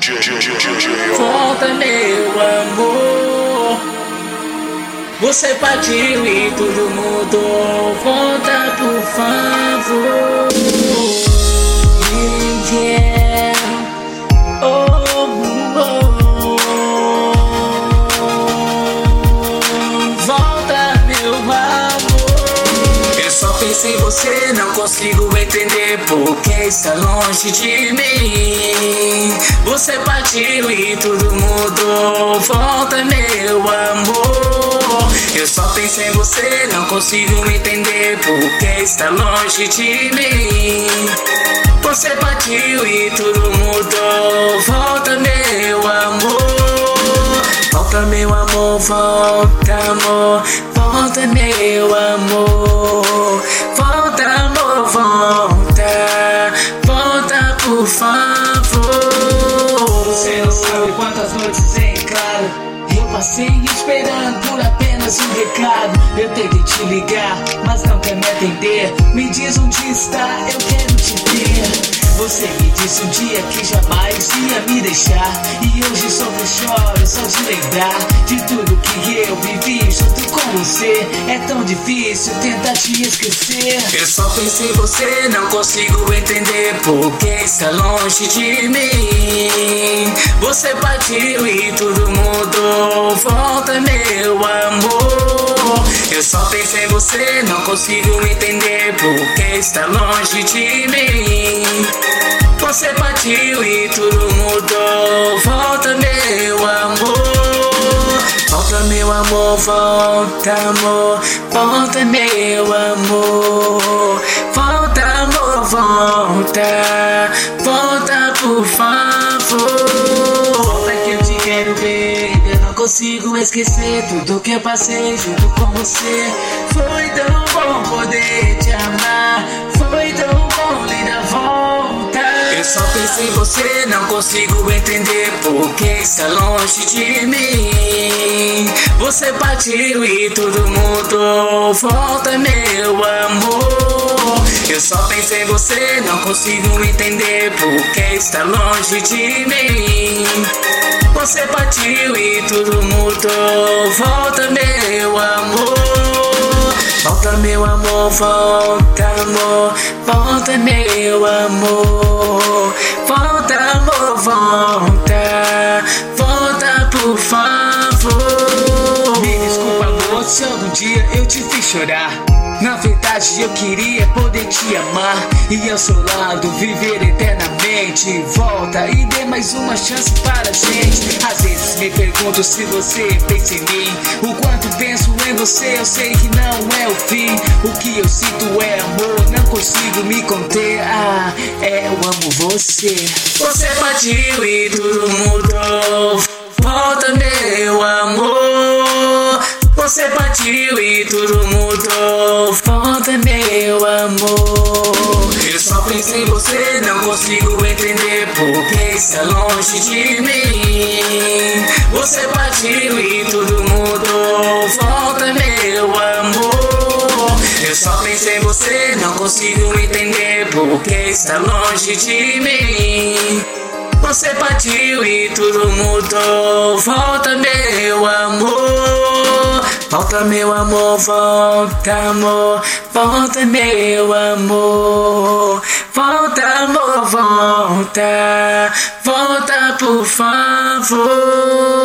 Volta, meu amor. Você partiu e tudo mudou. Volta, por favor. Yeah. Oh, oh. Volta, meu amor. Eu só penso em você, não consigo entender porque está longe de mim. Você partiu e tudo mudou. Volta, meu amor. Eu só penso em você, não consigo entender porque está longe de mim. Você partiu e tudo mudou. Volta, meu amor. Volta, meu amor, volta, amor. Volta, meu amor. Volta, amor, volta. Volta, por favor. Você não sabe quantas noites em claro eu passei esperando por apenas um recado. Eu tentei te ligar, mas não quer me atender. Me diz onde está, eu quero te ver. Você me disse um dia que jamais ia me deixar, e hoje só choro só de lembrar de tudo que eu vivi junto com você. É tão difícil tentar te esquecer. Eu só penso em você, não consigo entender porque está longe de mim. Você partiu e tudo mudou. Volta, meu amor. Eu só penso em você, não consigo entender porque está longe de mim. Você partiu e tudo mudou. Volta, meu amor. Volta, meu amor, volta, amor. Volta, meu amor. Volta, amor, volta. Volta, por favor. Volta que eu te quero ver. Eu não consigo esquecer tudo que eu passei junto com você. Foi tão bom poder te amar. Foi tão bom lhe dar volta. Eu só penso em você, não consigo entender porque está longe de mim. Você partiu e tudo mudou. Volta, meu amor. Eu só penso em você, não consigo entender porque está longe de mim. Você partiu e tudo mudou. Volta, meu amor. Volta, meu amor, volta, amor. Volta, meu amor. Volta, amor, volta. Volta, por favor. Me desculpa, amor, se algum dia eu te fiz chorar. Na verdade eu queria poder te amar e ao seu lado viver eternamente. Volta e dê mais uma chance para a gente. Às vezes me pergunto se você pensa em mim. O quanto penso em você, eu sei que não é o fim. O que eu sinto é amor, não consigo me conter. Ah, eu amo você. Você partiu e tudo mudou. Volta, meu amor. Você partiu e tudo mudou. Volta, meu amor. Eu só penso em você, não consigo entender porque está longe de mim. Você partiu e tudo mudou. Volta, meu amor. Eu só penso em você, não consigo entender porque está longe de mim. Você partiu e tudo mudou. Volta, meu amor. Volta, meu amor, volta, amor. Volta, meu amor. Volta, amor, volta. Volta, por favor.